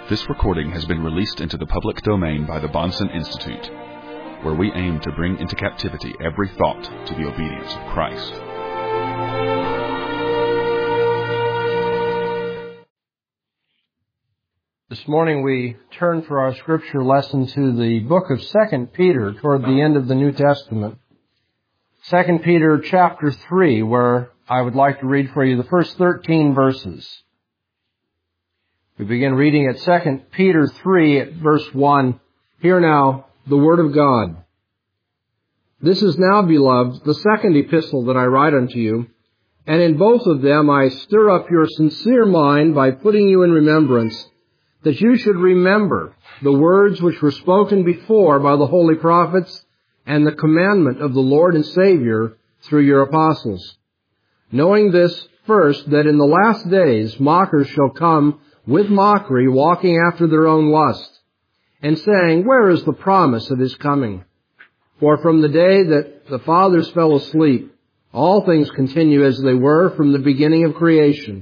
This recording has been released into the public domain by the Bahnsen Institute, where we aim to bring into captivity every thought to the obedience of Christ. This morning we turn for our scripture lesson to the book of 2 Peter toward the end of the New Testament. 2 Peter chapter 3, where I would like to read for you the first 13 verses. We begin reading at 2 Peter 3 at verse 1. Hear now the word of God. This is now, beloved, the second epistle that I write unto you, and in both of them I stir up your sincere mind by putting you in remembrance, that you should remember the words which were spoken before by the holy prophets and the commandment of the Lord and Savior through your apostles. Knowing this first, that in the last days mockers shall come with mockery, walking after their own lust, and saying, Where is the promise of his coming? For from the day that the fathers fell asleep, all things continue as they were from the beginning of creation.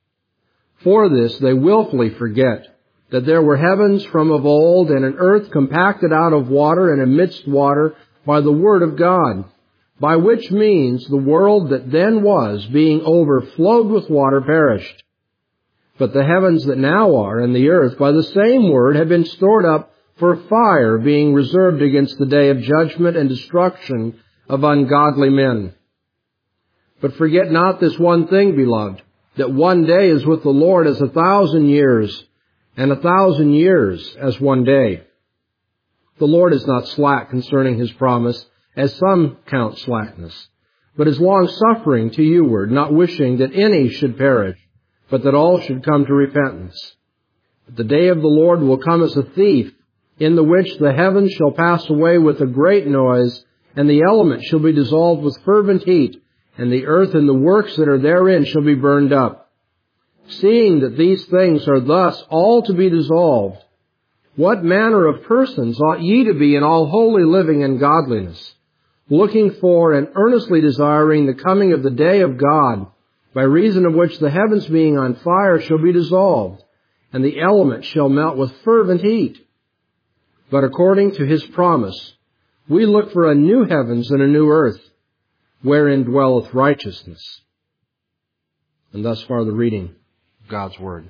For this they willfully forget that there were heavens from of old, and an earth compacted out of water and amidst water by the word of God, by which means the world that then was, being overflowed with water, perished. But the heavens that now are, and the earth, by the same word, have been stored up for fire, being reserved against the day of judgment and destruction of ungodly men. But forget not this one thing, beloved, that one day is with the Lord as 1,000 years, and 1,000 years as one day. The Lord is not slack concerning his promise, as some count slackness, but is long-suffering to youward, not wishing that any should perish, but that all should come to repentance. But the day of the Lord will come as a thief, in the which the heavens shall pass away with a great noise, and the elements shall be dissolved with fervent heat, and the earth and the works that are therein shall be burned up. Seeing that these things are thus all to be dissolved, what manner of persons ought ye to be in all holy living and godliness, looking for and earnestly desiring the coming of the day of God, by reason of which the heavens being on fire shall be dissolved, and the elements shall melt with fervent heat? But according to his promise, we look for a new heavens and a new earth, wherein dwelleth righteousness. And thus far the reading of God's Word.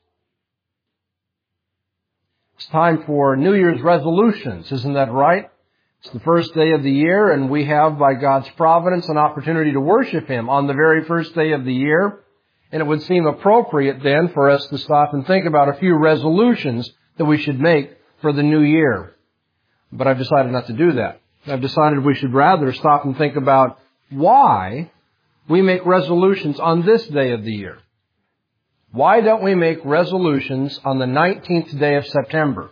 It's time for New Year's resolutions, isn't that right? It's the first day of the year, and we have, by God's providence, an opportunity to worship Him on the very first day of the year. And it would seem appropriate then for us to stop and think about a few resolutions that we should make for the new year. But I've decided not to do that. I've decided we should rather stop and think about why we make resolutions on this day of the year. Why don't we make resolutions on the 19th day of September?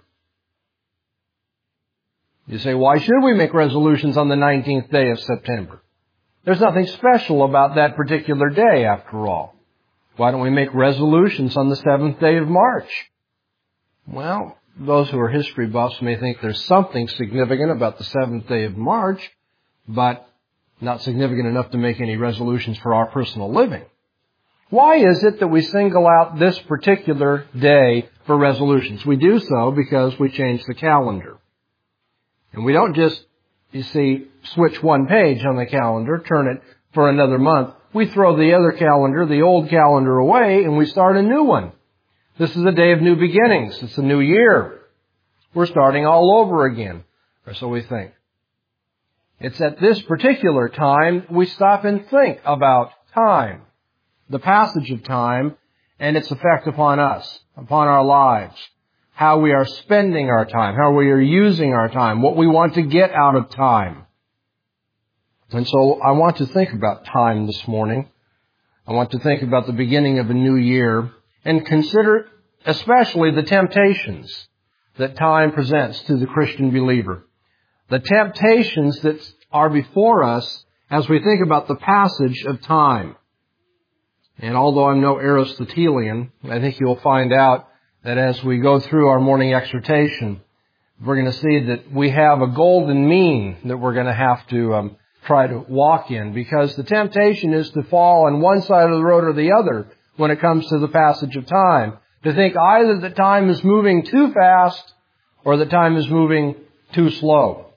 You say, why should we make resolutions on the 19th day of September? There's nothing special about that particular day, after all. Why don't we make resolutions on the 7th day of March? Well, those who are history buffs may think there's something significant about the 7th day of March, but not significant enough to make any resolutions for our personal living. Why is it that we single out this particular day for resolutions? We do so because we change the calendar. And we don't just, you see, switch one page on the calendar, turn it for another month. We throw the other calendar, the old calendar, away, and we start a new one. This is a day of new beginnings. It's a new year. We're starting all over again, or so we think. It's at this particular time we stop and think about time, the passage of time, and its effect upon us, upon our lives. How we are spending our time, how we are using our time, what we want to get out of time. And so I want to think about time this morning. I want to think about the beginning of a new year and consider especially the temptations that time presents to the Christian believer. The temptations that are before us as we think about the passage of time. And although I'm no Aristotelian, I think you'll find out that as we go through our morning exhortation, we're going to see that we have a golden mean that we're going to have to try to walk in, because the temptation is to fall on one side of the road or the other when it comes to the passage of time, to think either that time is moving too fast or that time is moving too slow.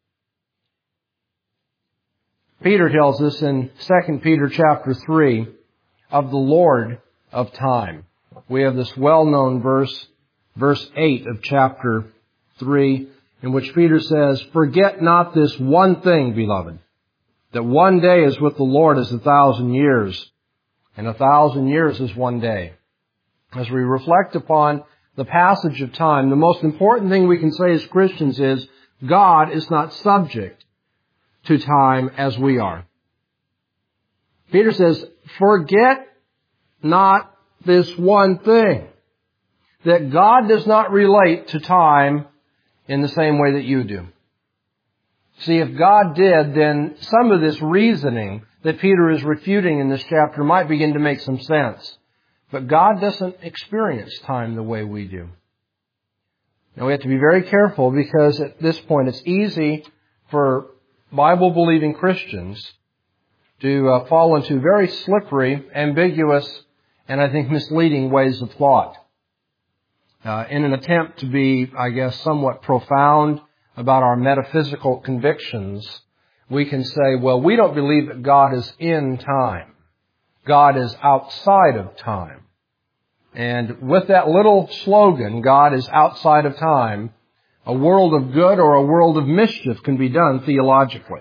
Peter tells us in 2 Peter chapter 3 of the Lord of time. We have this well-known verse, verse 8 of chapter 3, in which Peter says, "Forget not this one thing, beloved, that one day is with the Lord as 1,000 years, and 1,000 years is one day." As we reflect upon the passage of time, the most important thing we can say as Christians is God is not subject to time as we are. Peter says, forget not this one thing, that God does not relate to time in the same way that you do. See, if God did, then some of this reasoning that Peter is refuting in this chapter might begin to make some sense. But God doesn't experience time the way we do. Now we have to be very careful, because at this point it's easy for Bible-believing Christians to fall into very slippery, ambiguous, and I think misleading ways of thought. In an attempt to be, I guess, somewhat profound about our metaphysical convictions, we can say, well, we don't believe that God is in time. God is outside of time. And with that little slogan, God is outside of time, a world of good or a world of mischief can be done theologically.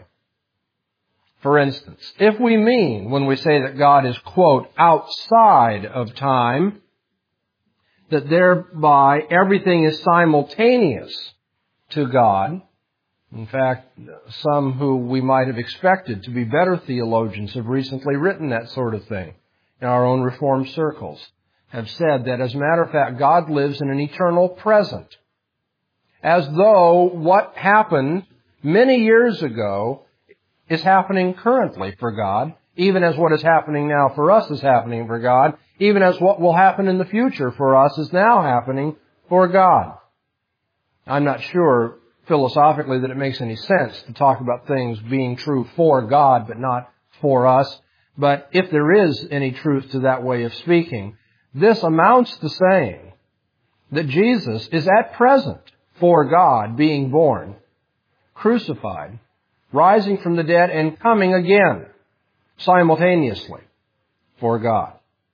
For instance, if we mean, when we say that God is, quote, outside of time, that thereby everything is simultaneous to God. In fact, some who we might have expected to be better theologians have recently written that sort of thing in our own Reformed circles, have said that, as a matter of fact, God lives in an eternal present, as though what happened many years ago is happening currently for God, even as what is happening now for us is happening for God, even as what will happen in the future for us is now happening for God. I'm not sure philosophically that it makes any sense to talk about things being true for God but not for us. But if there is any truth to that way of speaking, this amounts to saying that Jesus is at present for God, being born, crucified, rising from the dead, and coming again simultaneously for God.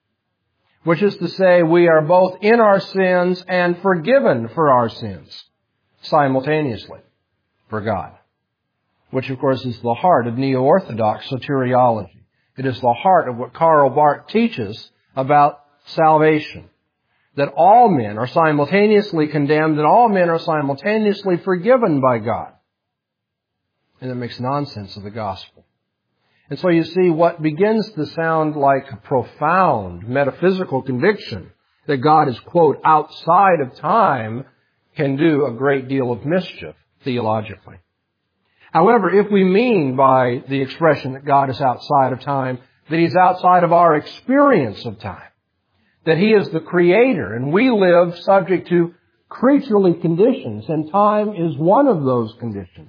Which is to say, we are both in our sins and forgiven for our sins simultaneously for God. Which, of course, is the heart of neo-Orthodox soteriology. It is the heart of what Karl Barth teaches about salvation. That all men are simultaneously condemned and all men are simultaneously forgiven by God. And that makes nonsense of the gospel. And so you see, what begins to sound like a profound metaphysical conviction that God is, quote, outside of time, can do a great deal of mischief theologically. However, if we mean by the expression that God is outside of time, that He's outside of our experience of time, that He is the Creator, and we live subject to creaturely conditions, and time is one of those conditions.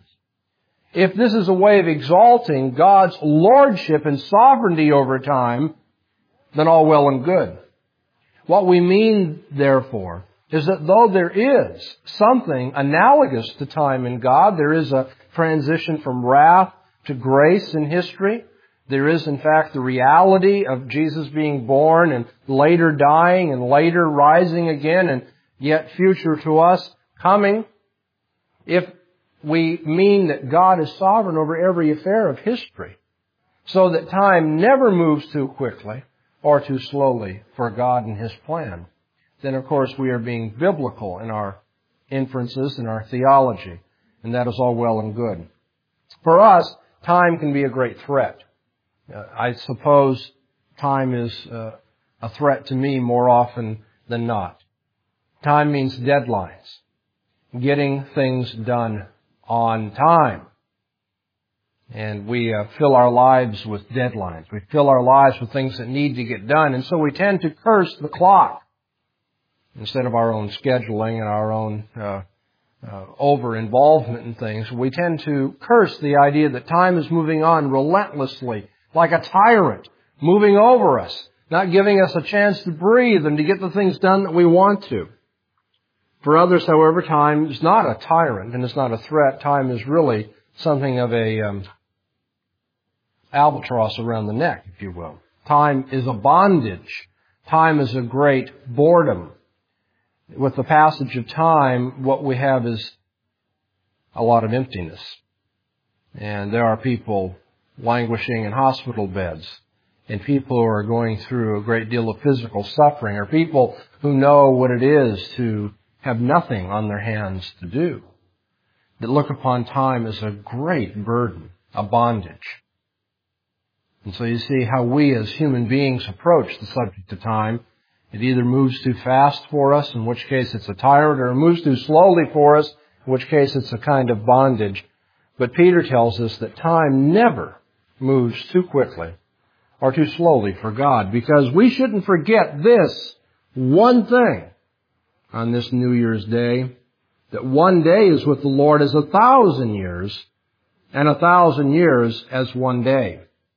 If this is a way of exalting God's lordship and sovereignty over time, then all well and good. What we mean, therefore, is that though there is something analogous to time in God, there is a transition from wrath to grace in history. There is, in fact, the reality of Jesus being born and later dying and later rising again, and yet future to us coming. If we mean that God is sovereign over every affair of history, so that time never moves too quickly or too slowly for God and His plan, then of course we are being biblical in our inferences and our theology, and that is all well and good. For us, time can be a great threat. I suppose time is a threat to me more often than not. Time means deadlines, getting things done on time. And we fill our lives with deadlines. We fill our lives with things that need to get done. And so we tend to curse the clock instead of our own scheduling and our own over-involvement in things. We tend to curse the idea that time is moving on relentlessly, like a tyrant, moving over us, not giving us a chance to breathe and to get the things done that we want to. For others, however, time is not a tyrant and it's not a threat. Time is really something of a albatross around the neck, if you will. Time is a bondage. Time is a great boredom. With the passage of time, what we have is a lot of emptiness. And there are people languishing in hospital beds, and people who are going through a great deal of physical suffering, or people who know what it is to have nothing on their hands to do, that look upon time as a great burden, a bondage. And so you see how we as human beings approach the subject of time. It either moves too fast for us, in which case it's a tyrant, or it moves too slowly for us, in which case it's a kind of bondage. But Peter tells us that time never moves too quickly or too slowly for God, because we shouldn't forget this one thing on this New Year's Day, that one day is with the Lord as 1,000 years, and 1,000 years as one day.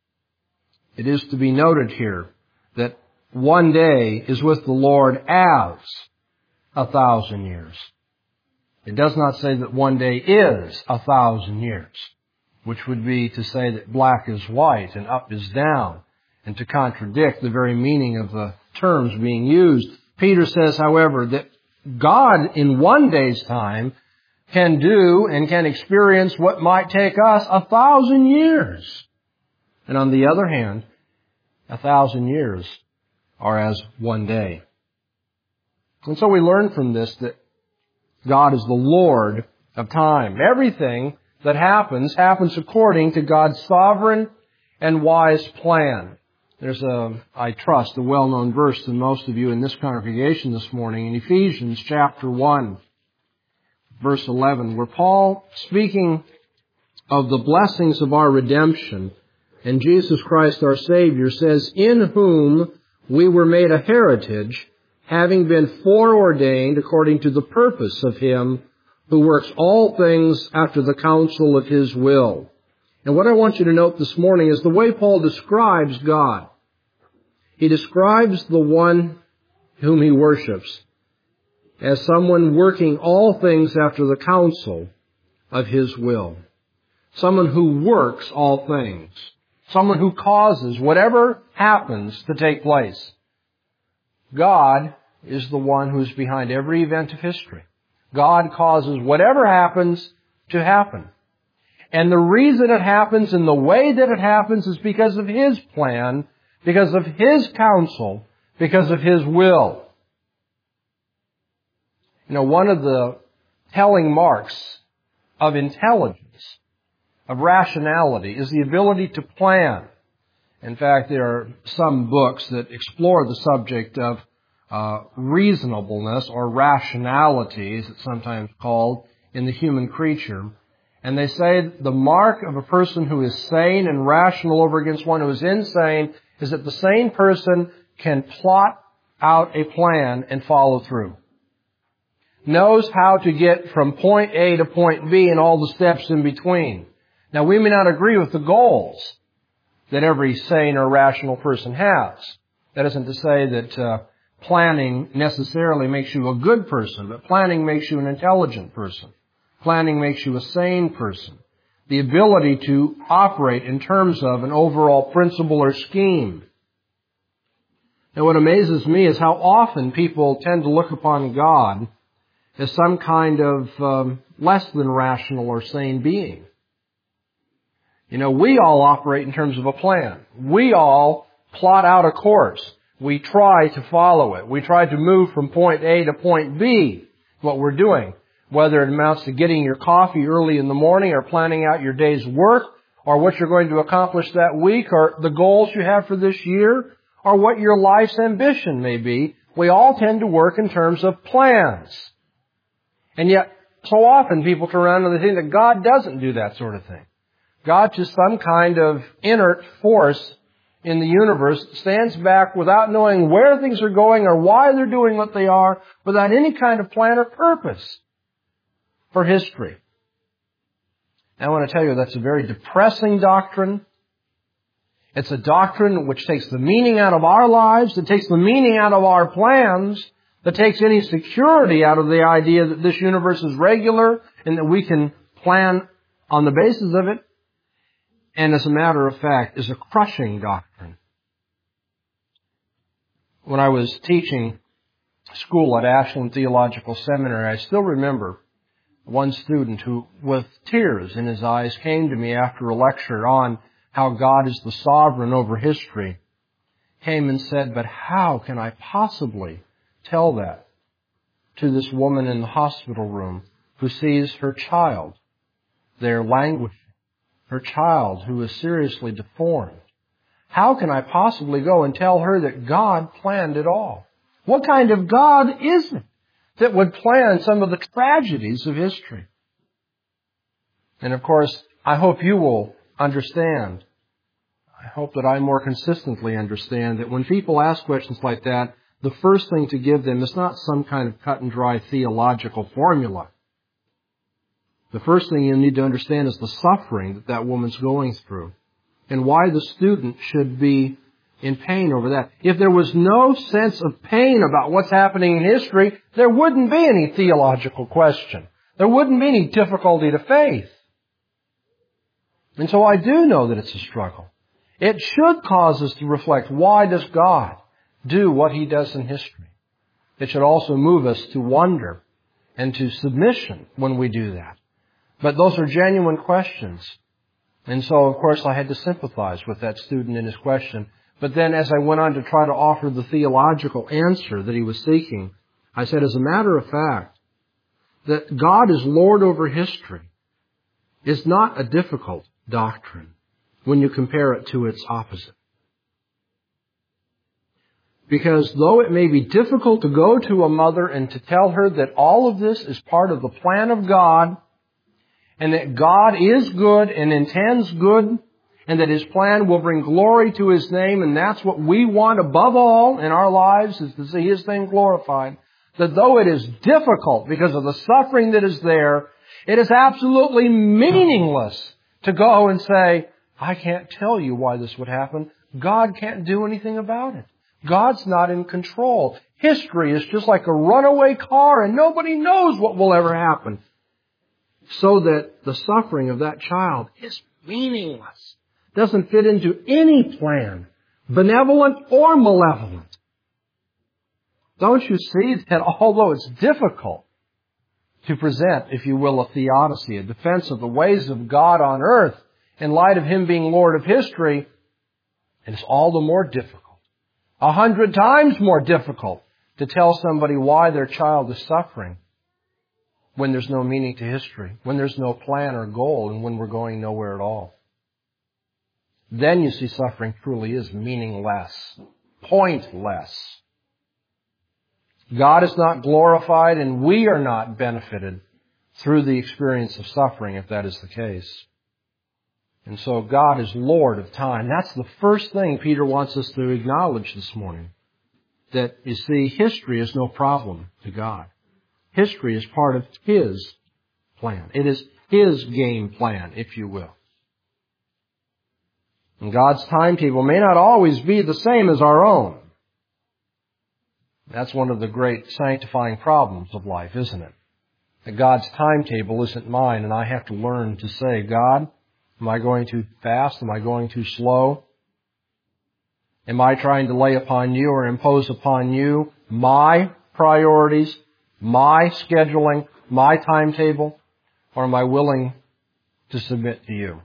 It is to be noted here that one day is with the Lord as 1,000 years. It does not say that one day is 1,000 years, which would be to say that black is white and up is down, and to contradict the very meaning of the terms being used. Peter says, however, that God in one day's time can do and can experience what might take us 1,000 years. And on the other hand, 1,000 years are as one day. And so we learn from this that God is the Lord of time. Everything that happens according to God's sovereign and wise plan. There's I trust, a well-known verse to most of you in this congregation this morning in Ephesians chapter 1, verse 11, where Paul, speaking of the blessings of our redemption and Jesus Christ our Savior, says, "In whom we were made a heritage, having been foreordained according to the purpose of Him who works all things after the counsel of His will." And what I want you to note this morning is the way Paul describes God. He describes the one whom he worships as someone working all things after the counsel of His will. Someone who works all things. Someone who causes whatever happens to take place. God is the one who is behind every event of history. God causes whatever happens to happen. And the reason it happens and the way that it happens is because of His plan, because of His counsel, because of His will. You know, one of the telling marks of intelligence, of rationality, is the ability to plan. In fact, there are some books that explore the subject of reasonableness or rationality, as it's sometimes called, in the human creature. And they say the mark of a person who is sane and rational over against one who is insane is that the sane person can plot out a plan and follow through. Knows how to get from point A to point B and all the steps in between. Now, we may not agree with the goals that every sane or rational person has. That isn't to say that planning necessarily makes you a good person, but planning makes you an intelligent person. Planning makes you a sane person. The ability to operate in terms of an overall principle or scheme. And what amazes me is how often people tend to look upon God as some kind of less than rational or sane being. You know, we all operate in terms of a plan. We all plot out a course. We try to follow it. We try to move from point A to point B, what we're doing. Whether it amounts to getting your coffee early in the morning or planning out your day's work or what you're going to accomplish that week or the goals you have for this year or what your life's ambition may be, we all tend to work in terms of plans. And yet, so often people turn around and they think that God doesn't do that sort of thing. God, just some kind of inert force in the universe, stands back without knowing where things are going or why they're doing what they are, without any kind of plan or purpose for history. And I want to tell you that's a very depressing doctrine. It's a doctrine which takes the meaning out of our lives, that takes the meaning out of our plans, that takes any security out of the idea that this universe is regular and that we can plan on the basis of it. And as a matter of fact, is a crushing doctrine. When I was teaching school at Ashland Theological Seminary, I still remember one student who, with tears in his eyes, came to me after a lecture on how God is the sovereign over history, came and said, "But how can I possibly tell that to this woman in the hospital room who sees her child there languishing, her child who is seriously deformed? How can I possibly go and tell her that God planned it all? What kind of God is it that would plan some of the tragedies of history?" And of course, I hope you will understand. I hope that I more consistently understand that when people ask questions like that, the first thing to give them is not some kind of cut and dry theological formula. The first thing you need to understand is the suffering that that woman's going through and why the student should be in pain over that. If there was no sense of pain about what's happening in history, there wouldn't be any theological question. There wouldn't be any difficulty to faith. And so I do know that it's a struggle. It should cause us to reflect, why does God do what He does in history? It should also move us to wonder and to submission when we do that. But those are genuine questions. And so, of course, I had to sympathize with that student in his question. But then as I went on to try to offer the theological answer that he was seeking, I said, as a matter of fact, that God is Lord over history is not a difficult doctrine when you compare it to its opposite. Because though it may be difficult to go to a mother and to tell her that all of this is part of the plan of God, and that God is good and intends good, and that His plan will bring glory to His name, and that's what we want above all in our lives, is to see His name glorified, that though it is difficult because of the suffering that is there, it is absolutely meaningless to go and say, "I can't tell you why this would happen. God can't do anything about it. God's not in control. History is just like a runaway car and nobody knows what will ever happen." So that the suffering of that child is meaningless. Doesn't fit into any plan, benevolent or malevolent. Don't you see that although it's difficult to present, if you will, a theodicy, a defense of the ways of God on earth in light of Him being Lord of history, it is all the more difficult, 100 times more difficult, to tell somebody why their child is suffering when there's no meaning to history, when there's no plan or goal, and when we're going nowhere at all. Then you see suffering truly is meaningless, pointless. God is not glorified and we are not benefited through the experience of suffering if that is the case. And so God is Lord of time. That's the first thing Peter wants us to acknowledge this morning. That, you see, history is no problem to God. History is part of His plan. It is His game plan, if you will. And God's timetable may not always be the same as our own. That's one of the great sanctifying problems of life, isn't it? That God's timetable isn't mine, and I have to learn to say, "God, am I going too fast? Am I going too slow? Am I trying to lay upon You or impose upon You my priorities, my scheduling, my timetable, or am I willing to submit to You?"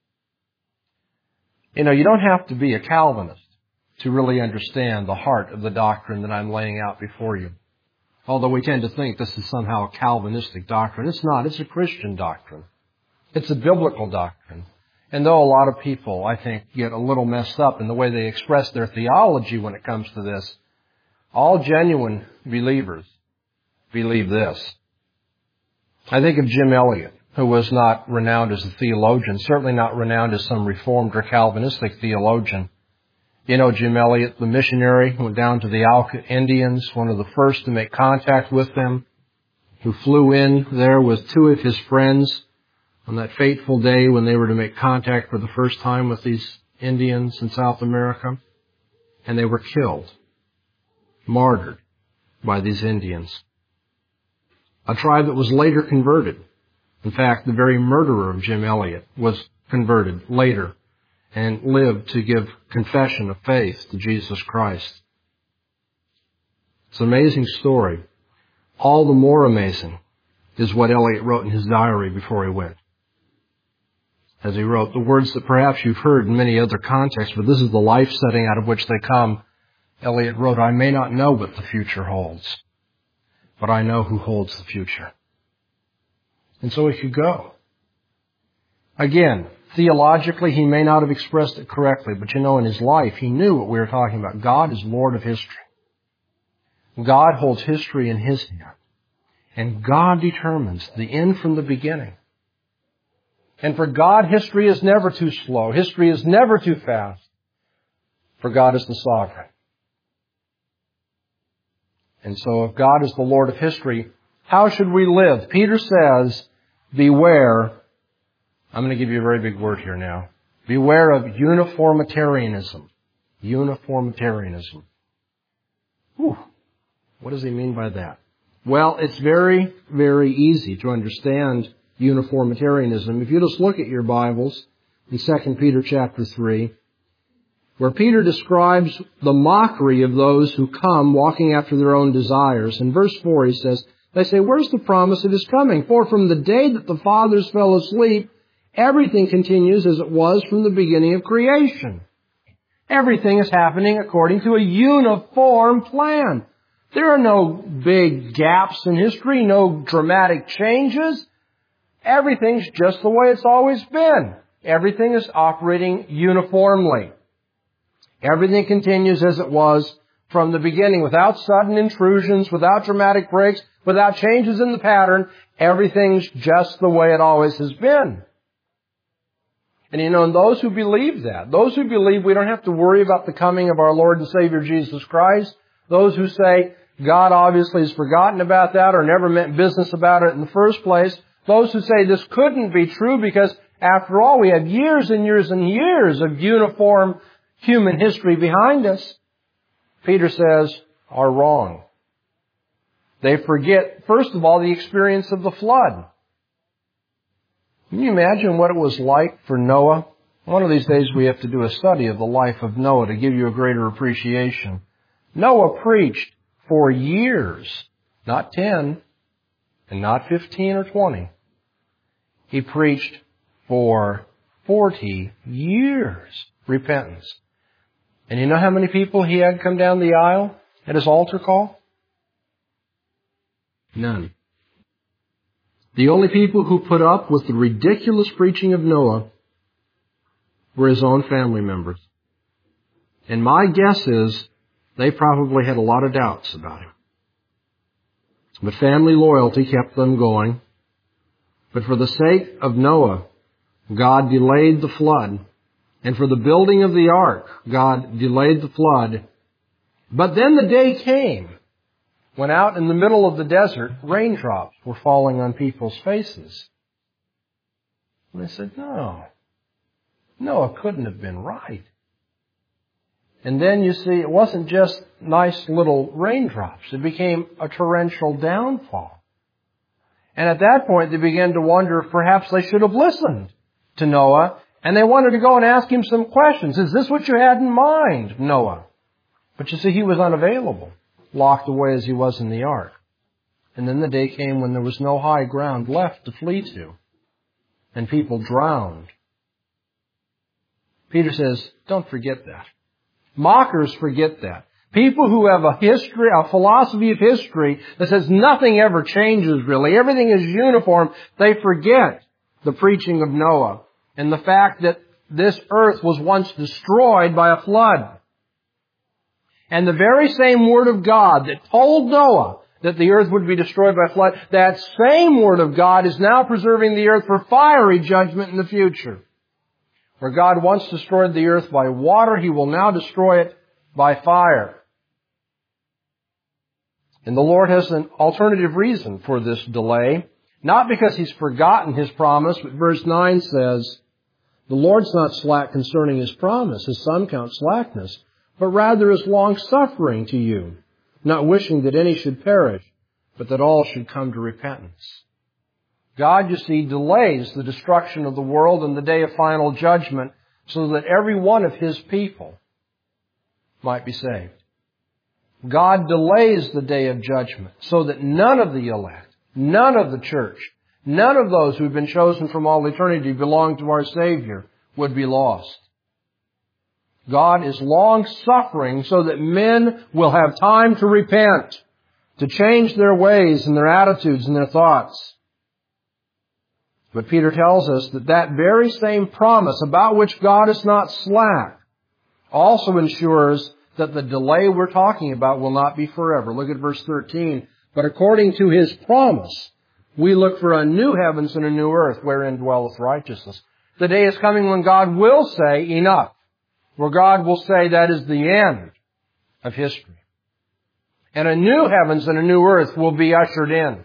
You know, you don't have to be a Calvinist to really understand the heart of the doctrine that I'm laying out before you. Although we tend to think this is somehow a Calvinistic doctrine. It's not. It's a Christian doctrine. It's a biblical doctrine. And though a lot of people, I think, get a little messed up in the way they express their theology when it comes to this, all genuine believers believe this. I think of Jim Elliot, who was not renowned as a theologian, certainly not renowned as some Reformed or Calvinistic theologian. You know Jim Elliot, the missionary who went down to the Alca Indians, one of the first to make contact with them, who flew in there with 2 of his friends on that fateful day when they were to make contact for the first time with these Indians in South America, and they were killed, martyred by these Indians. A tribe that was later converted. In fact, the very murderer of Jim Elliot was converted later and lived to give confession of faith to Jesus Christ. It's an amazing story. All the more amazing is what Elliot wrote in his diary before he went. As he wrote, the words that perhaps you've heard in many other contexts, but this is the life setting out of which they come. Elliot wrote, "I may not know what the future holds, but I know who holds the future." And so he could go. Again, theologically, he may not have expressed it correctly, but in his life, he knew what we were talking about. God is Lord of history. God holds history in His hand. And God determines the end from the beginning. And for God, history is never too slow. History is never too fast. For God is the sovereign. And so if God is the Lord of history, how should we live? Peter says, beware. I'm going to give you a very big word here now. Beware of uniformitarianism. Uniformitarianism. Whew. What does he mean by that? Well, it's very, very easy to understand uniformitarianism. If you just look at your Bibles in 2 Peter chapter 3, where Peter describes the mockery of those who come walking after their own desires. In verse 4 he says, they say, where's the promise of His coming? For from the day that the fathers fell asleep, everything continues as it was from the beginning of creation. Everything is happening according to a uniform plan. There are no big gaps in history, no dramatic changes. Everything's just the way it's always been. Everything is operating uniformly. Everything continues as it was from the beginning, without sudden intrusions, without dramatic breaks, without changes in the pattern. Everything's just the way it always has been. And and those who believe that, those who believe we don't have to worry about the coming of our Lord and Savior Jesus Christ, those who say God obviously has forgotten about that or never meant business about it in the first place, those who say this couldn't be true because, after all, we have years and years and years of uniform human history behind us, Peter says, are wrong. They forget, first of all, the experience of the flood. Can you imagine what it was like for Noah? One of these days we have to do a study of the life of Noah to give you a greater appreciation. Noah preached for years, not 10 and not 15 or 20. He preached for 40 years repentance. And you know how many people he had come down the aisle at his altar call? None. The only people who put up with the ridiculous preaching of Noah were his own family members. And my guess is they probably had a lot of doubts about him. But family loyalty kept them going. But for the sake of Noah, God delayed the flood. And for the building of the ark, God delayed the flood. But then the day came when out in the middle of the desert, raindrops were falling on people's faces. And they said, no, Noah couldn't have been right. And then you see, it wasn't just nice little raindrops. It became a torrential downfall. And at that point, they began to wonder if perhaps they should have listened to Noah. And they wanted to go and ask him some questions. Is this what you had in mind, Noah? But you see, he was unavailable, locked away as he was in the ark. And then the day came when there was no high ground left to flee to. And people drowned. Peter says, don't forget that. Mockers forget that. People who have a history, a philosophy of history that says nothing ever changes really, everything is uniform, they forget the preaching of Noah and the fact that this earth was once destroyed by a flood. And the very same Word of God that told Noah that the earth would be destroyed by a flood, that same Word of God is now preserving the earth for fiery judgment in the future. Where God once destroyed the earth by water, He will now destroy it by fire. And the Lord has an alternative reason for this delay. Not because He's forgotten His promise, but verse 9 says, The Lord's not slack concerning His promise, as some count slackness, but rather is long-suffering to you, not wishing that any should perish, but that all should come to repentance. God, you see, delays the destruction of the world and the day of final judgment so that every one of His people might be saved. God delays the day of judgment so that none of the elect, none of the church, none of those who have been chosen from all eternity to belong to our Savior would be lost. God is long-suffering so that men will have time to repent, to change their ways and their attitudes and their thoughts. But Peter tells us that that very same promise about which God is not slack also ensures that the delay we're talking about will not be forever. Look at verse 13. But according to His promise, we look for a new heavens and a new earth wherein dwelleth righteousness. The day is coming when God will say, enough. Where God will say that is the end of history. And a new heavens and a new earth will be ushered in.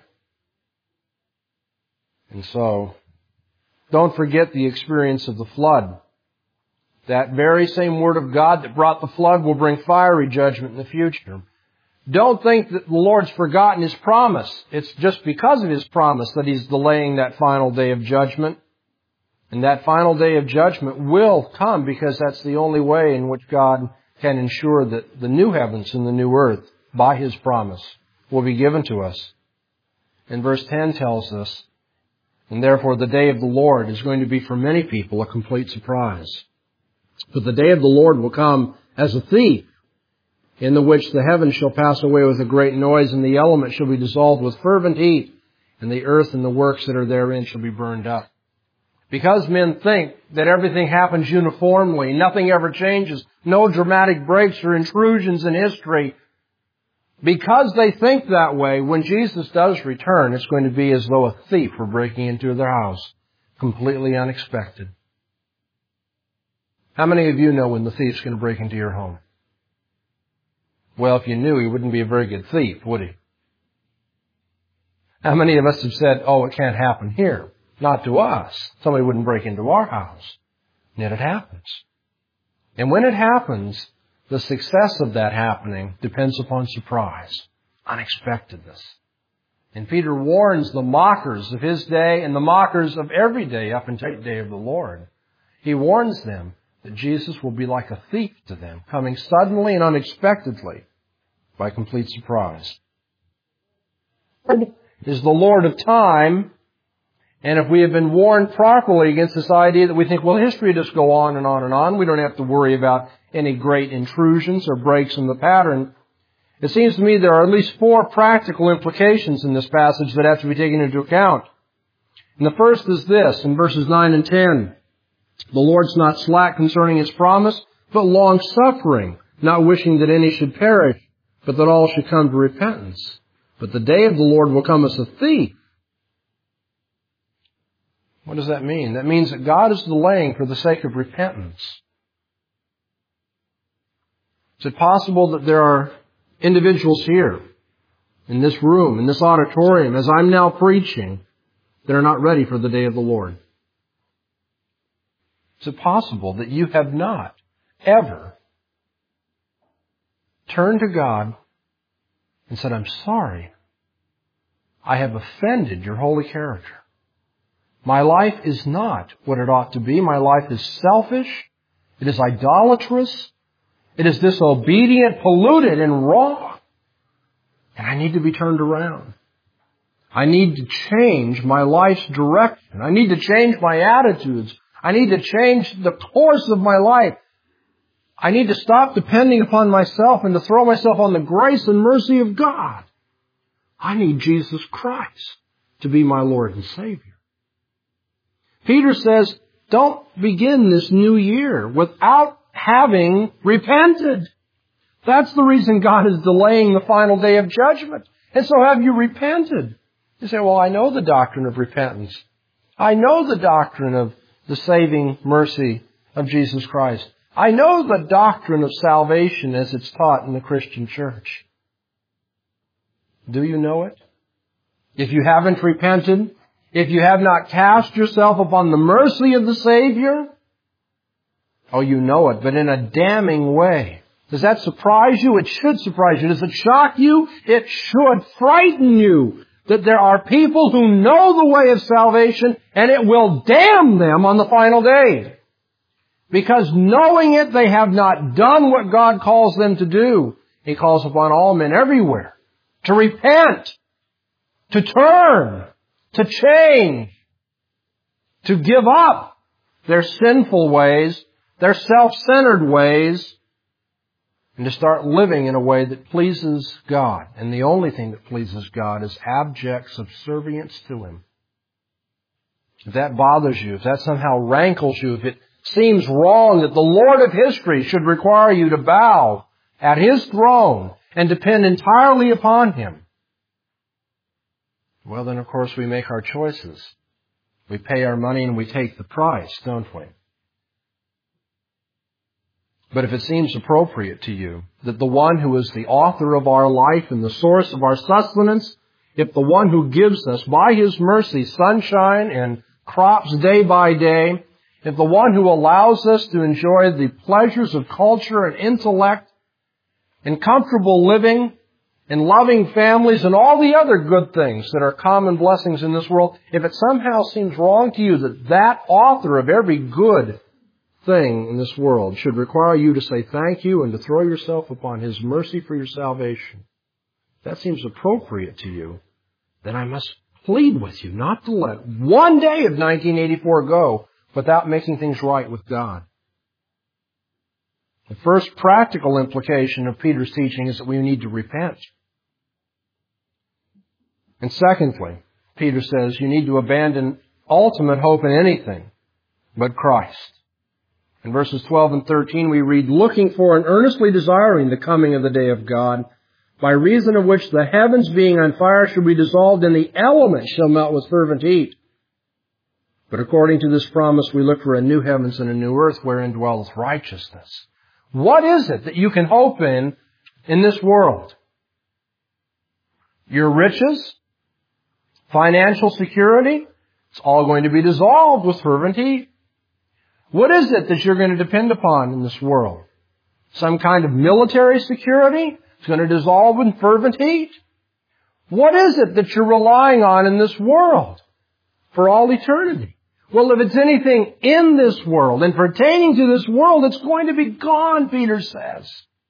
And so, don't forget the experience of the flood. That very same Word of God that brought the flood will bring fiery judgment in the future. Don't think that the Lord's forgotten His promise. It's just because of His promise that He's delaying that final day of judgment. And that final day of judgment will come because that's the only way in which God can ensure that the new heavens and the new earth, by His promise, will be given to us. And verse 10 tells us, and therefore the day of the Lord is going to be for many people a complete surprise. But the day of the Lord will come as a thief, in the which the heavens shall pass away with a great noise, and the elements shall be dissolved with fervent heat, and the earth and the works that are therein shall be burned up. Because men think that everything happens uniformly, nothing ever changes, no dramatic breaks or intrusions in history, because they think that way, when Jesus does return, it's going to be as though a thief were breaking into their house, completely unexpected. How many of you know when the thief's going to break into your home? Well, if you knew, he wouldn't be a very good thief, would he? How many of us have said, oh, it can't happen here? Not to us. Somebody wouldn't break into our house. And yet it happens. And when it happens, the success of that happening depends upon surprise, unexpectedness. And Peter warns the mockers of his day and the mockers of every day up until the day of the Lord. He warns them that Jesus will be like a thief to them, coming suddenly and unexpectedly by complete surprise. Is the Lord of time. And if we have been warned properly against this idea that we think, well, history just go on and on and on, we don't have to worry about any great intrusions or breaks in the pattern, it seems to me there are at least 4 practical implications in this passage that have to be taken into account. And the first is this, in verses 9 and 10. The Lord's not slack concerning His promise, but long-suffering, not wishing that any should perish, but that all should come to repentance. But the day of the Lord will come as a thief. What does that mean? That means that God is delaying for the sake of repentance. Is it possible that there are individuals here, in this room, in this auditorium, as I'm now preaching, that are not ready for the day of the Lord? Is it possible that you have not ever turned to God and said, I'm sorry, I have offended your holy character. My life is not what it ought to be. My life is selfish. It is idolatrous. It is disobedient, polluted, and wrong. And I need to be turned around. I need to change my life's direction. I need to change my attitudes. I need to change the course of my life. I need to stop depending upon myself and to throw myself on the grace and mercy of God. I need Jesus Christ to be my Lord and Savior. Peter says, don't begin this new year without having repented. That's the reason God is delaying the final day of judgment. And so have you repented? You say, well, I know the doctrine of repentance. I know the doctrine of the saving mercy of Jesus Christ. I know the doctrine of salvation as it's taught in the Christian church. Do you know it? If you haven't repented, if you have not cast yourself upon the mercy of the Savior, Oh, you know it, but in a damning way. Does that surprise you? It should surprise you. Does it shock you? It should frighten you that there are people who know the way of salvation and it will damn them on the final day. Because knowing it, they have not done what God calls them to do. He calls upon all men everywhere to repent, to turn, to change, to give up their sinful ways, their self-centered ways, and to start living in a way that pleases God. And the only thing that pleases God is abject subservience to Him. If that bothers you, if that somehow rankles you, if it seems wrong that the Lord of history should require you to bow at His throne and depend entirely upon Him, well then of course we make our choices. We pay our money and we take the price, don't we? But if it seems appropriate to you that the one who is the author of our life and the source of our sustenance, if the one who gives us by His mercy sunshine and crops day by day, if the one who allows us to enjoy the pleasures of culture and intellect and comfortable living and loving families and all the other good things that are common blessings in this world, if it somehow seems wrong to you that that author of every good thing in this world should require you to say thank you and to throw yourself upon His mercy for your salvation, if that seems appropriate to you, then I must plead with you not to let one day of 1984 go without making things right with God. The first practical implication of Peter's teaching is that we need to repent. And secondly, Peter says you need to abandon ultimate hope in anything but Christ. In verses 12 and 13 we read, looking for and earnestly desiring the coming of the day of God, by reason of which the heavens being on fire shall be dissolved and the elements shall melt with fervent heat. But according to this promise we look for a new heavens and a new earth wherein dwelleth righteousness. What is it that you can hope in this world? Your riches? Financial security? It's all going to be dissolved with fervent heat. What is it that you're going to depend upon in this world? Some kind of military security? It's going to dissolve in fervent heat. What is it that you're relying on in this world for all eternity? Well, if it's anything in this world and pertaining to this world, it's going to be gone, Peter says.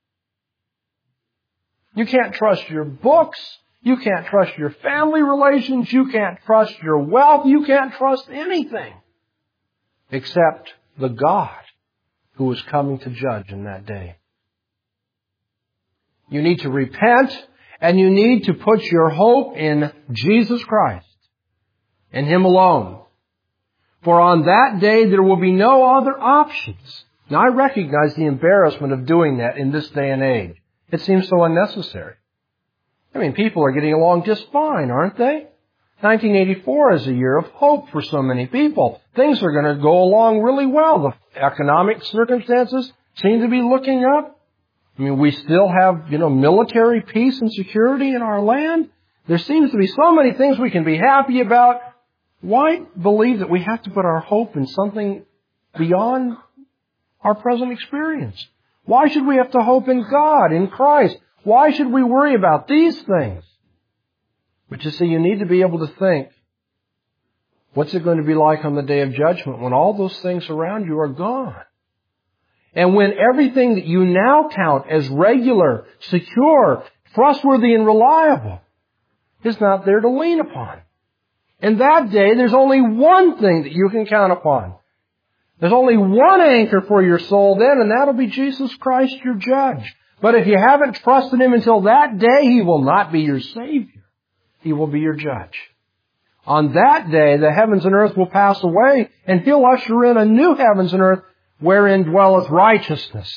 You can't trust your books. You can't trust your family relations. You can't trust your wealth. You can't trust anything except the God who is coming to judge in that day. You need to repent and you need to put your hope in Jesus Christ and Him alone. For on that day there will be no other options. Now I recognize the embarrassment of doing that in this day and age. It seems so unnecessary. I mean, people are getting along just fine, aren't they? 1984 is a year of hope for so many people. Things are going to go along really well. The economic circumstances seem to be looking up. I mean, we still have, military peace and security in our land. There seems to be so many things we can be happy about. Why believe that we have to put our hope in something beyond our present experience? Why should we have to hope in God, in Christ? Why should we worry about these things? But you see, you need to be able to think, what's it going to be like on the day of judgment when all those things around you are gone? And when everything that you now count as regular, secure, trustworthy, and reliable is not there to lean upon. In that day, there's only one thing that you can count upon. There's only one anchor for your soul then, and that'll be Jesus Christ, your judge. But if you haven't trusted Him until that day, He will not be your Savior. He will be your judge. On that day, the heavens and earth will pass away, and He'll usher in a new heavens and earth wherein dwelleth righteousness.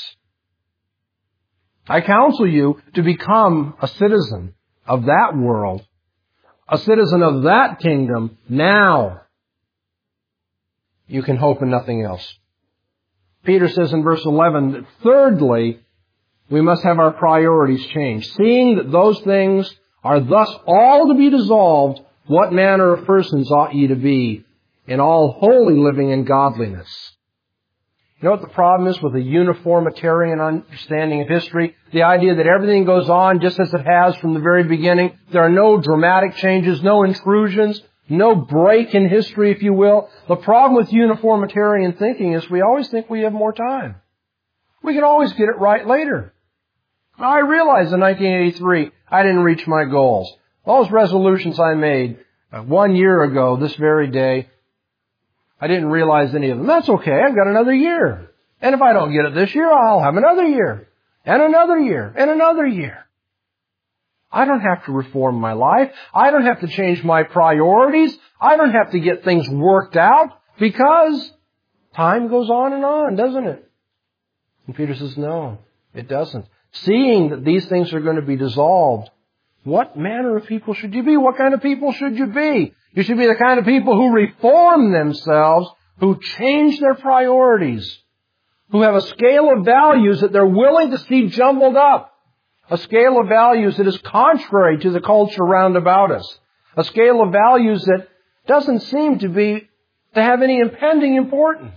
I counsel you to become a citizen of that world, a citizen of that kingdom now. You can hope in nothing else. Peter says in verse 11 that thirdly, we must have our priorities changed. Seeing that those things are thus all to be dissolved, what manner of persons ought ye to be in all holy living and godliness? You know what the problem is with a uniformitarian understanding of history? The idea that everything goes on just as it has from the very beginning. There are no dramatic changes, no intrusions, no break in history, if you will. The problem with uniformitarian thinking is we always think we have more time. We can always get it right later. I realized in 1983 I didn't reach my goals. Those resolutions I made 1 year ago, this very day, I didn't realize any of them. That's okay. I've got another year. And if I don't get it this year, I'll have another year. And another year. And another year. I don't have to reform my life. I don't have to change my priorities. I don't have to get things worked out because time goes on, doesn't it? And Peter says, no, it doesn't. Seeing that these things are going to be dissolved, what manner of people should you be? What kind of people should you be? You should be the kind of people who reform themselves, who change their priorities, who have a scale of values that they're willing to see jumbled up, a scale of values that is contrary to the culture round about us, a scale of values that doesn't seem to have any impending importance.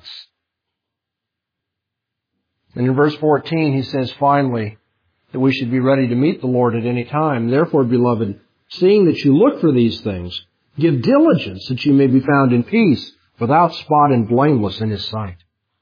And in verse 14 he says finally that we should be ready to meet the Lord at any time. Therefore, beloved, seeing that you look for these things, give diligence that you may be found in peace, without spot and blameless in His sight.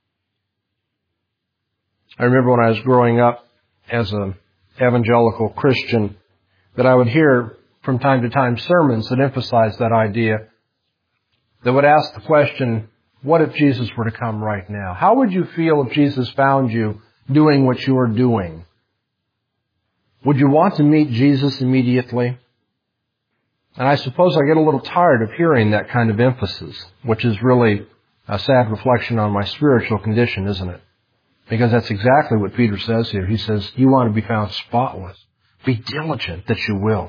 I remember when I was growing up as an evangelical Christian that I would hear from time to time sermons that emphasized that idea, that would ask the question, what if Jesus were to come right now? How would you feel if Jesus found you doing what you are doing? Would you want to meet Jesus immediately? And I suppose I get a little tired of hearing that kind of emphasis, which is really a sad reflection on my spiritual condition, isn't it? Because that's exactly what Peter says here. He says, you want to be found spotless. Be diligent that you will.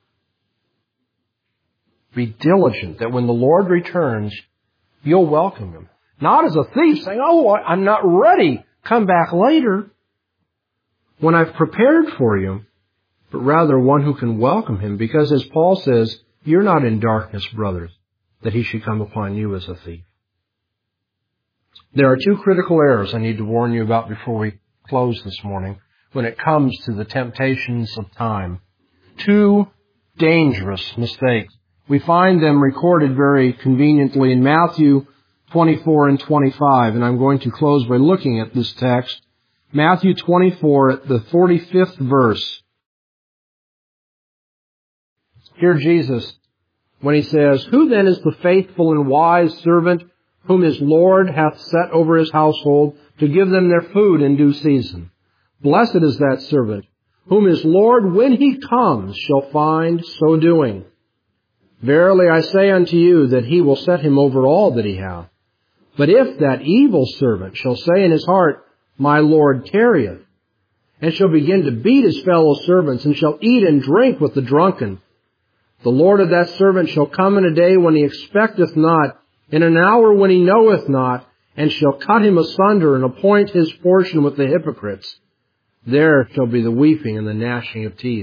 Be diligent that when the Lord returns, you'll welcome Him. Not as a thief saying, oh, I'm not ready. Come back later when I've prepared for you. But rather one who can welcome Him. Because as Paul says, you're not in darkness, brothers, that He should come upon you as a thief. There are two critical errors I need to warn you about before we close this morning when it comes to the temptations of time. Two dangerous mistakes. We find them recorded very conveniently in Matthew 24 and 25, and I'm going to close by looking at this text. Matthew 24 at the 45th verse. Hear Jesus when He says, who then is the faithful and wise servant whom his Lord hath set over his household to give them their food in due season? Blessed is that servant whom his Lord, when He comes, shall find so doing. Verily I say unto you that He will set him over all that he hath. But if that evil servant shall say in his heart, my Lord tarrieth, and shall begin to beat his fellow servants, and shall eat and drink with the drunken, the Lord of that servant shall come in a day when he expecteth not, in an hour when he knoweth not, and shall cut him asunder, and appoint his portion with the hypocrites. There shall be the weeping and the gnashing of teeth.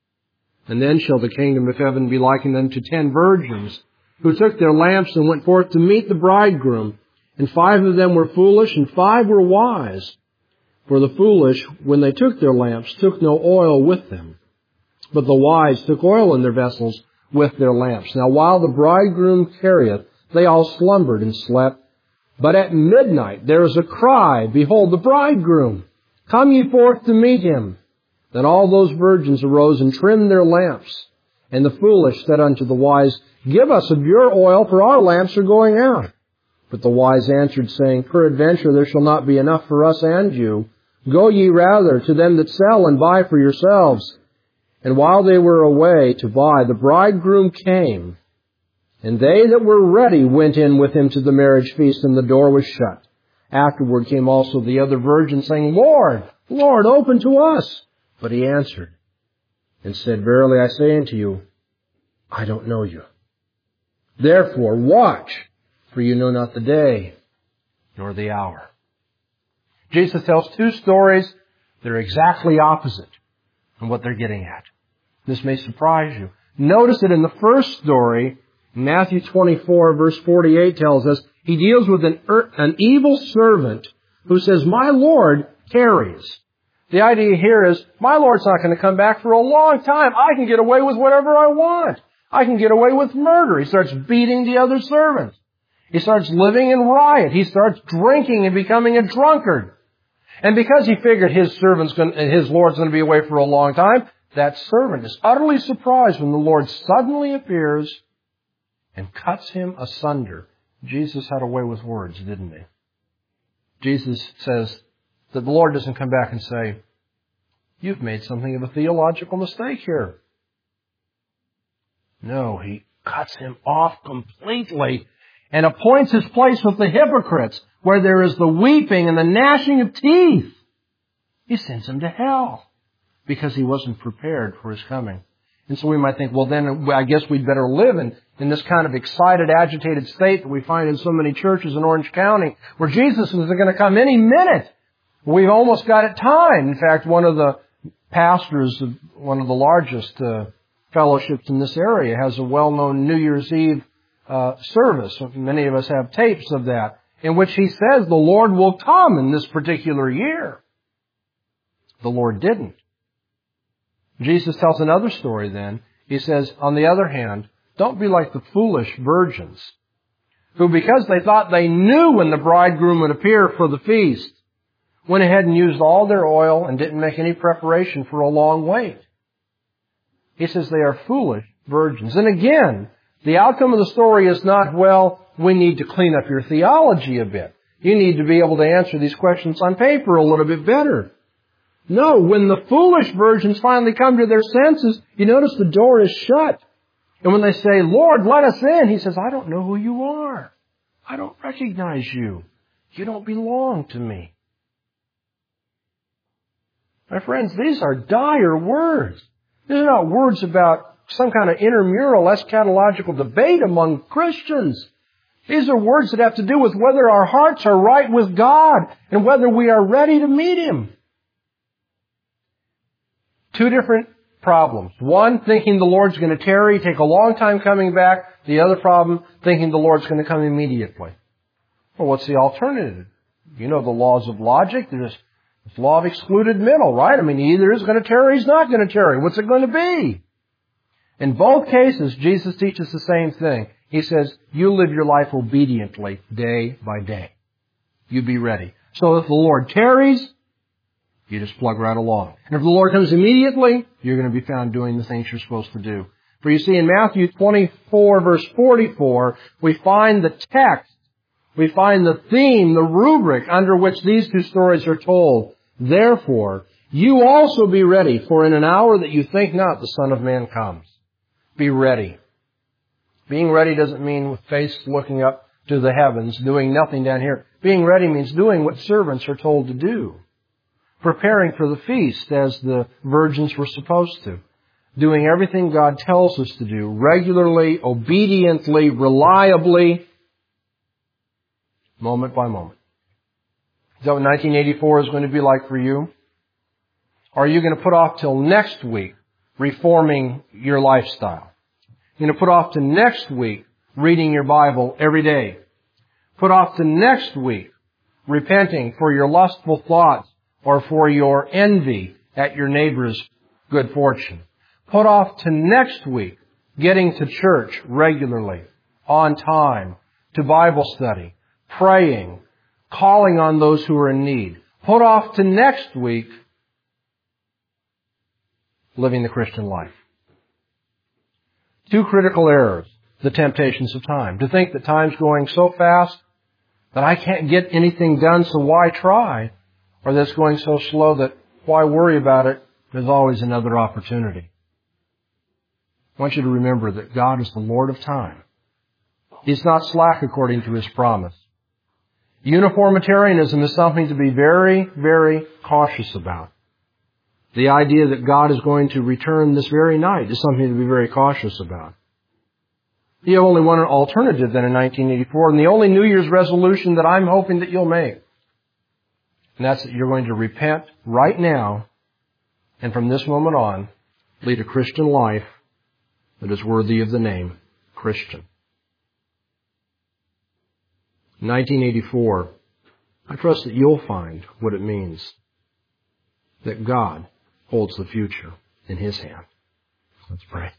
And then shall the kingdom of heaven be likened unto 10 virgins, who took their lamps and went forth to meet the bridegroom. And 5 of them were foolish, and 5 were wise. For the foolish, when they took their lamps, took no oil with them. But the wise took oil in their vessels with their lamps. Now while the bridegroom tarrieth, they all slumbered and slept. But at midnight there is a cry, behold, the bridegroom! Come ye forth to meet him. Then all those virgins arose and trimmed their lamps. And the foolish said unto the wise, give us of your oil, for our lamps are going out. But the wise answered, saying, peradventure there shall not be enough for us and you. Go ye rather to them that sell and buy for yourselves. And while they were away to buy, the bridegroom came. And they that were ready went in with him to the marriage feast, and the door was shut. Afterward came also the other virgins, saying, Lord, Lord, open to us. But he answered and said, verily I say unto you, I don't know you. Therefore watch, for you know not the day nor the hour. Jesus tells 2 stories that are exactly opposite in what they're getting at. This may surprise you. Notice that in the first story, Matthew 24 verse 48 tells us, he deals with an evil servant who says, my Lord tarries. The idea here is, my Lord's not going to come back for a long time. I can get away with whatever I want. I can get away with murder. He starts beating the other servants. He starts living in riot. He starts drinking and becoming a drunkard. And because he figured his Lord's going to be away for a long time, that servant is utterly surprised when the Lord suddenly appears and cuts him asunder. Jesus had a way with words, didn't he? Jesus says that the Lord doesn't come back and say, you've made something of a theological mistake here. No, he cuts him off completely and appoints his place with the hypocrites, where there is the weeping and the gnashing of teeth. He sends him to hell because he wasn't prepared for his coming. And so we might think, well, then I guess we'd better live in this kind of excited, agitated state that we find in so many churches in Orange County, where Jesus is going to come any minute. We've almost got it timed. In fact, one of the pastors of one of the largest fellowships in this area has a well-known New Year's Eve service. Many of us have tapes of that, in which he says the Lord will come in this particular year. The Lord didn't. Jesus tells another story then. He says, on the other hand, don't be like the foolish virgins, who because they thought they knew when the bridegroom would appear for the feast, went ahead and used all their oil and didn't make any preparation for a long wait. He says they are foolish virgins. And again, the outcome of the story is not, well, we need to clean up your theology a bit. You need to be able to answer these questions on paper a little bit better. No, when the foolish virgins finally come to their senses, you notice the door is shut. And when they say, Lord, let us in, he says, I don't know who you are. I don't recognize you. You don't belong to me. My friends, these are dire words. These are not words about some kind of intramural eschatological debate among Christians. These are words that have to do with whether our hearts are right with God and whether we are ready to meet Him. Two different problems. One, thinking the Lord's going to tarry, take a long time coming back. The other problem, thinking the Lord's going to come immediately. Well, what's the alternative? You know the laws of logic. There's this law of excluded middle, right? I mean, he either is going to tarry, he's not going to tarry. What's it going to be? In both cases, Jesus teaches the same thing. He says, you live your life obediently day by day. You be ready. So if the Lord tarries, you just plug right along. And if the Lord comes immediately, you're going to be found doing the things you're supposed to do. For you see, in Matthew 24, verse 44, we find the text, we find the theme, the rubric under which these two stories are told. Therefore, you also be ready, for in an hour that you think not, the Son of Man comes. Be ready. Being ready doesn't mean with face looking up to the heavens, doing nothing down here. Being ready means doing what servants are told to do. Preparing for the feast as the virgins were supposed to. Doing everything God tells us to do, regularly, obediently, reliably, moment by moment. Is that what 1984 is going to be like for you? Or are you going to put off till next week reforming your lifestyle? You're going to put off to next week reading your Bible every day. Put off to next week repenting for your lustful thoughts or for your envy at your neighbor's good fortune. Put off to next week getting to church regularly, on time, to Bible study, praying, calling on those who are in need. Put off to next week living the Christian life. Two critical errors, the temptations of time. To think that time's going so fast that I can't get anything done, so why try? Or that it's going so slow that why worry about it? There's always another opportunity. I want you to remember that God is the Lord of time. He's not slack according to His promise. Uniformitarianism is something to be very, very cautious about. The idea that God is going to return this very night is something to be very cautious about. You have only one alternative then in 1984, and the only New Year's resolution that I'm hoping that you'll make. And that's that you're going to repent right now, and from this moment on, lead a Christian life that is worthy of the name Christian. In 1984, I trust that you'll find what it means that God holds the future in His hand. Let's pray.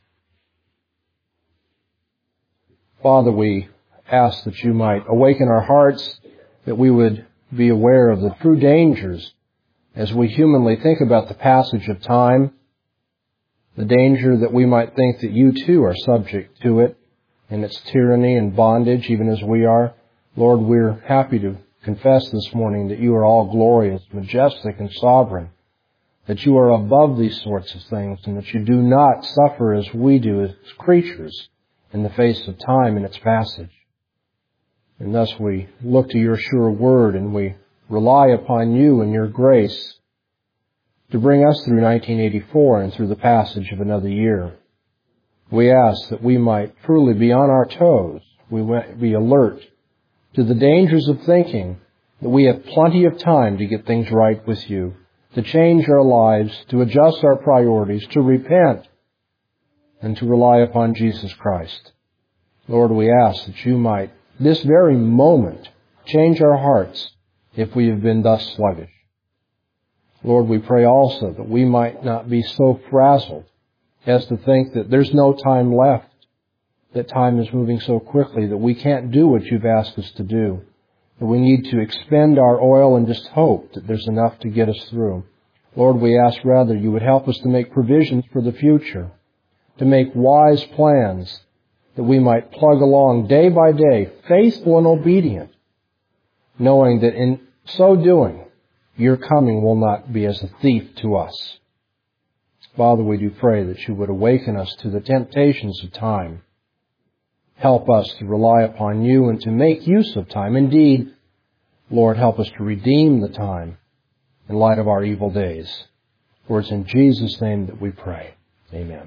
Father, we ask that you might awaken our hearts, that we would be aware of the true dangers as we humanly think about the passage of time, the danger that we might think that you too are subject to it and its tyranny and bondage, even as we are. Lord, we're happy to confess this morning that you are all glorious, majestic, and sovereign, that you are above these sorts of things, and that you do not suffer as we do as creatures in the face of time and its passage. And thus we look to your sure word, and we rely upon you and your grace to bring us through 1984 and through the passage of another year. We ask that we might truly be on our toes, we might be alert to the dangers of thinking that we have plenty of time to get things right with you, to change our lives, to adjust our priorities, to repent, and to rely upon Jesus Christ. Lord, we ask that you might, this very moment, change our hearts if we have been thus sluggish. Lord, we pray also that we might not be so frazzled as to think that there's no time left, that time is moving so quickly that we can't do what you've asked us to do, that we need to expend our oil and just hope that there's enough to get us through. Lord, we ask rather you would help us to make provisions for the future, to make wise plans, that we might plug along day by day, faithful and obedient, knowing that in so doing, your coming will not be as a thief to us. Father, we do pray that you would awaken us to the temptations of time. Help us to rely upon you and to make use of time. Indeed, Lord, help us to redeem the time in light of our evil days. For it's in Jesus' name that we pray. Amen.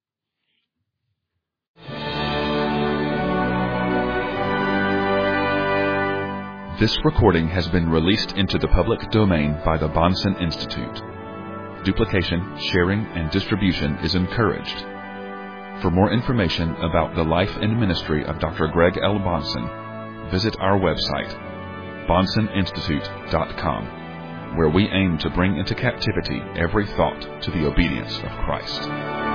This recording has been released into the public domain by the Bahnsen Institute. Duplication, sharing, and distribution is encouraged. For more information about the life and ministry of Dr. Greg L. Bahnsen, visit our website, BahnsenInstitute.com, where we aim to bring into captivity every thought to the obedience of Christ.